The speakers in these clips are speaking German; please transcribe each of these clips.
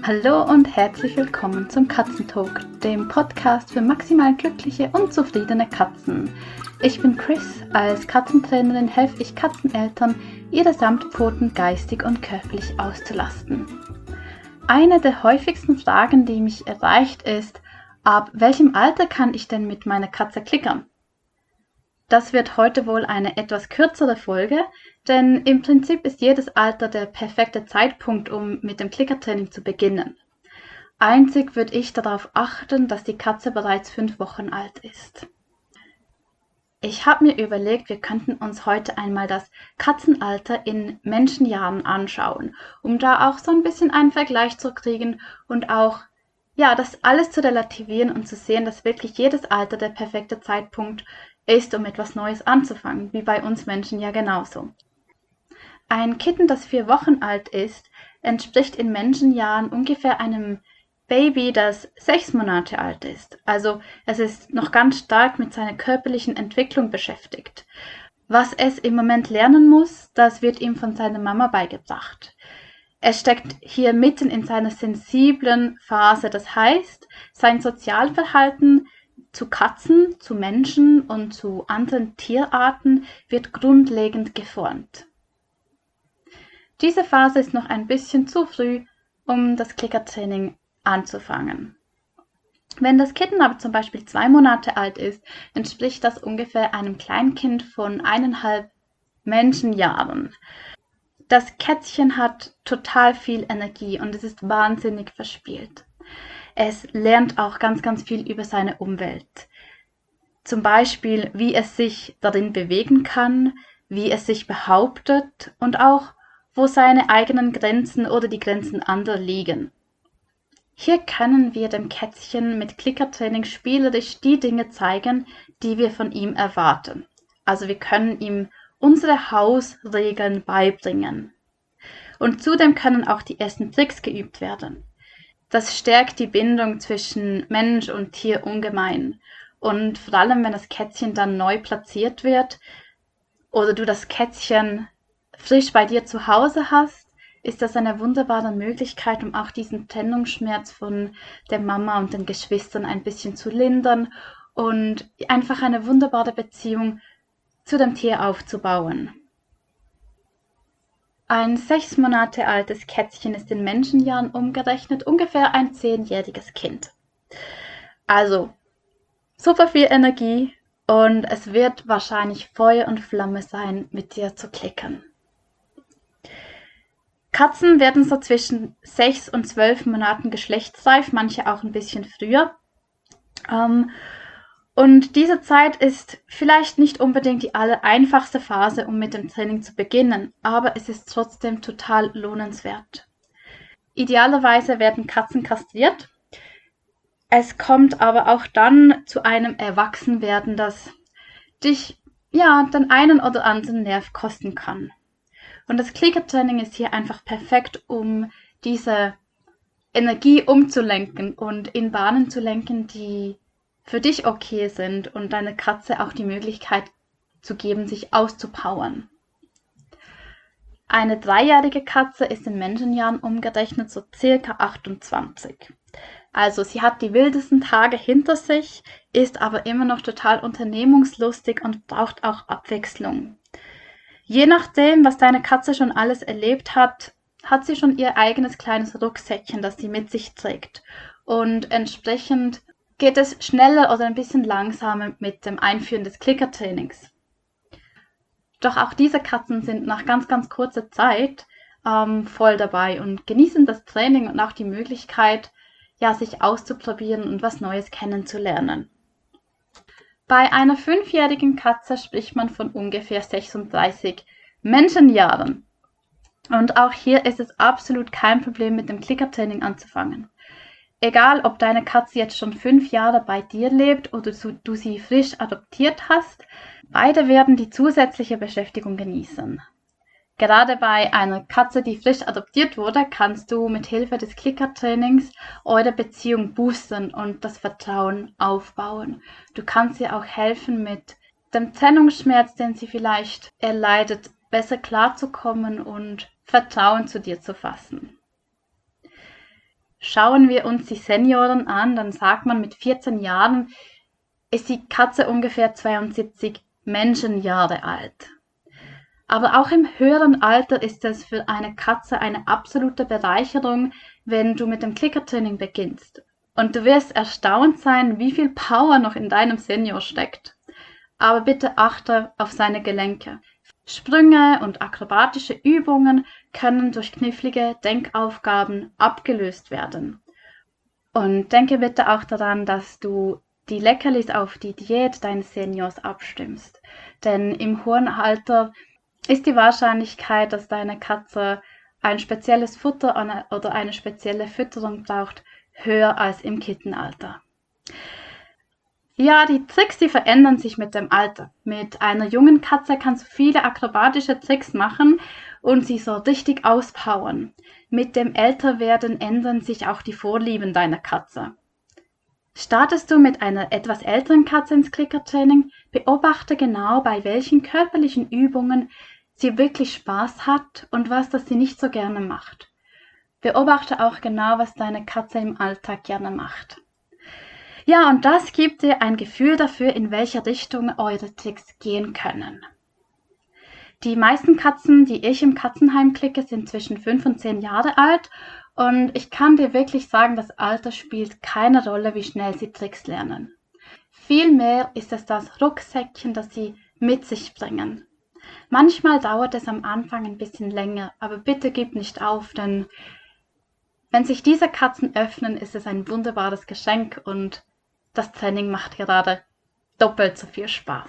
Hallo und herzlich willkommen zum Katzentalk, dem Podcast für maximal glückliche und zufriedene Katzen. Ich bin Chris, als Katzentrainerin helfe ich Katzeneltern, ihre Samtpfoten geistig und körperlich auszulasten. Eine der häufigsten Fragen, die mich erreicht, ist, ab welchem Alter kann ich denn mit meiner Katze klickern? Das wird heute wohl eine etwas kürzere Folge, denn im Prinzip ist jedes Alter der perfekte Zeitpunkt, um mit dem Klickertraining zu beginnen. Einzig würde ich darauf achten, dass die Katze bereits 5 Wochen alt ist. Ich habe mir überlegt, wir könnten uns heute einmal das Katzenalter in Menschenjahren anschauen, um da auch so ein bisschen einen Vergleich zu kriegen und auch das alles zu relativieren und zu sehen, dass wirklich jedes Alter der perfekte Zeitpunkt ist, um etwas Neues anzufangen, wie bei uns Menschen ja genauso. Ein Kitten, das 4 Wochen alt ist, entspricht in Menschenjahren ungefähr einem Baby, das 6 Monate alt ist. Also es ist noch ganz stark mit seiner körperlichen Entwicklung beschäftigt. Was es im Moment lernen muss, das wird ihm von seiner Mama beigebracht. Er steckt hier mitten in seiner sensiblen Phase, das heißt, sein Sozialverhalten zu Katzen, zu Menschen und zu anderen Tierarten wird grundlegend geformt. Diese Phase ist noch ein bisschen zu früh, um das Klickertraining anzufangen. Wenn das Kitten aber zum Beispiel 2 Monate alt ist, entspricht das ungefähr einem Kleinkind von 1,5 Menschenjahren. Das Kätzchen hat total viel Energie und es ist wahnsinnig verspielt. Es lernt auch ganz, ganz viel über seine Umwelt. Zum Beispiel, wie es sich darin bewegen kann, wie es sich behauptet und auch, wo seine eigenen Grenzen oder die Grenzen anderer liegen. Hier können wir dem Kätzchen mit Klickertraining spielerisch die Dinge zeigen, die wir von ihm erwarten. Also wir können ihm unsere Hausregeln beibringen. Und zudem können auch die ersten Tricks geübt werden. Das stärkt die Bindung zwischen Mensch und Tier ungemein. Und vor allem, wenn das Kätzchen dann neu platziert wird oder du das Kätzchen frisch bei dir zu Hause hast, ist das eine wunderbare Möglichkeit, um auch diesen Trennungsschmerz von der Mama und den Geschwistern ein bisschen zu lindern und einfach eine wunderbare Beziehung zu dem Tier aufzubauen. Ein 6 Monate altes Kätzchen ist in Menschenjahren umgerechnet ungefähr ein 10-jähriges Kind. Also super viel Energie und es wird wahrscheinlich Feuer und Flamme sein, mit dir zu klickern. Katzen werden so zwischen 6 und 12 Monaten geschlechtsreif, manche auch ein bisschen früher. Und diese Zeit ist vielleicht nicht unbedingt die allereinfachste Phase, um mit dem Training zu beginnen, aber es ist trotzdem total lohnenswert. Idealerweise werden Katzen kastriert. Es kommt aber auch dann zu einem Erwachsenwerden, das dich den einen oder anderen Nerv kosten kann. Und das Klickertraining ist hier einfach perfekt, um diese Energie umzulenken und in Bahnen zu lenken, die für dich okay sind und deiner Katze auch die Möglichkeit zu geben, sich auszupowern. Eine 3-jährige Katze ist in Menschenjahren umgerechnet so circa 28. Also sie hat die wildesten Tage hinter sich, ist aber immer noch total unternehmungslustig und braucht auch Abwechslung. Je nachdem, was deine Katze schon alles erlebt hat, hat sie schon ihr eigenes kleines Rucksäckchen, das sie mit sich trägt. Und entsprechend geht es schneller oder ein bisschen langsamer mit dem Einführen des Klickertrainings. Doch auch diese Katzen sind nach ganz, ganz kurzer Zeit voll dabei und genießen das Training und auch die Möglichkeit, sich auszuprobieren und was Neues kennenzulernen. Bei einer 5-jährigen Katze spricht man von ungefähr 36 Menschenjahren. Und auch hier ist es absolut kein Problem, mit dem Klickertraining anzufangen. Egal, ob deine Katze jetzt schon 5 Jahre bei dir lebt oder du sie frisch adoptiert hast, beide werden die zusätzliche Beschäftigung genießen. Gerade bei einer Katze, die frisch adoptiert wurde, kannst du mit Hilfe des Klickertrainings eure Beziehung boostern und das Vertrauen aufbauen. Du kannst ihr auch helfen, mit dem Trennungsschmerz, den sie vielleicht erleidet, besser klarzukommen und Vertrauen zu dir zu fassen. Schauen wir uns die Senioren an, dann sagt man, mit 14 Jahren ist die Katze ungefähr 72 Menschenjahre alt. Aber auch im höheren Alter ist es für eine Katze eine absolute Bereicherung, wenn du mit dem Klickertraining beginnst. Und du wirst erstaunt sein, wie viel Power noch in deinem Senior steckt. Aber bitte achte auf seine Gelenke. Sprünge und akrobatische Übungen können durch knifflige Denkaufgaben abgelöst werden. Und denke bitte auch daran, dass du die Leckerlis auf die Diät deines Seniors abstimmst. Denn im hohen Alter ist die Wahrscheinlichkeit, dass deine Katze ein spezielles Futter oder eine spezielle Fütterung braucht, höher als im Kittenalter. Ja, die Tricks, die verändern sich mit dem Alter. Mit einer jungen Katze kannst du viele akrobatische Tricks machen und sie so richtig auspowern. Mit dem Älterwerden ändern sich auch die Vorlieben deiner Katze. Startest du mit einer etwas älteren Katze ins Klickertraining, beobachte genau, bei welchen körperlichen Übungen sie wirklich Spaß hat und was das sie nicht so gerne macht. Beobachte auch genau, was deine Katze im Alltag gerne macht. Ja, und das gibt dir ein Gefühl dafür, in welche Richtung eure Tricks gehen können. Die meisten Katzen, die ich im Katzenheim klicke, sind zwischen 5 und 10 Jahre alt und ich kann dir wirklich sagen, das Alter spielt keine Rolle, wie schnell sie Tricks lernen. Vielmehr ist es das Rucksäckchen, das sie mit sich bringen. Manchmal dauert es am Anfang ein bisschen länger, aber bitte gib nicht auf, denn wenn sich diese Katzen öffnen, ist es ein wunderbares Geschenk und das Training macht gerade doppelt so viel Spaß.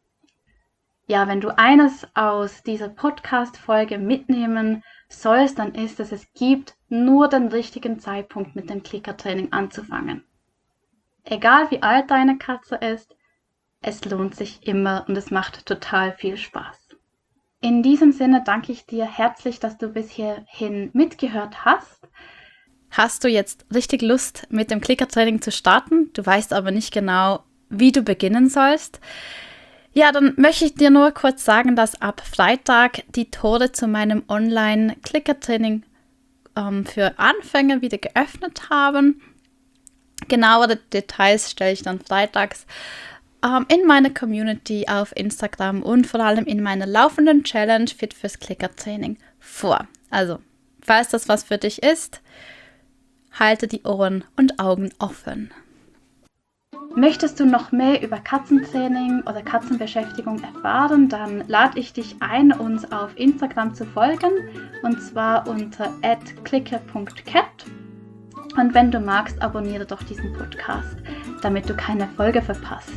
Ja, wenn du eines aus dieser Podcast-Folge mitnehmen sollst, dann ist es gibt nur den richtigen Zeitpunkt mit dem Klickertraining anzufangen. Egal wie alt deine Katze ist, es lohnt sich immer und es macht total viel Spaß. In diesem Sinne danke ich dir herzlich, dass du bis hierhin mitgehört hast. Hast du jetzt richtig Lust, mit dem Klickertraining zu starten? Du weißt aber nicht genau, wie du beginnen sollst. Ja, dann möchte ich dir nur kurz sagen, dass ab Freitag die Tore zu meinem Online-Klickertraining für Anfänger wieder geöffnet haben. Genauere Details stelle ich dann freitags in meiner Community auf Instagram und vor allem in meiner laufenden Challenge Fit fürs Klickertraining vor. Also, falls das was für dich ist, halte die Ohren und Augen offen. Möchtest du noch mehr über Katzentraining oder Katzenbeschäftigung erfahren, dann lade ich dich ein, uns auf Instagram zu folgen, und zwar unter @clicker.cat. Und wenn du magst, abonniere doch diesen Podcast, damit du keine Folge verpasst.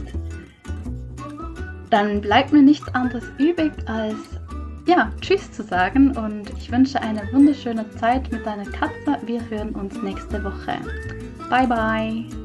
Dann bleibt mir nichts anderes übrig, als Tschüss zu sagen, und ich wünsche eine wunderschöne Zeit mit deiner Katze. Wir hören uns nächste Woche. Bye bye!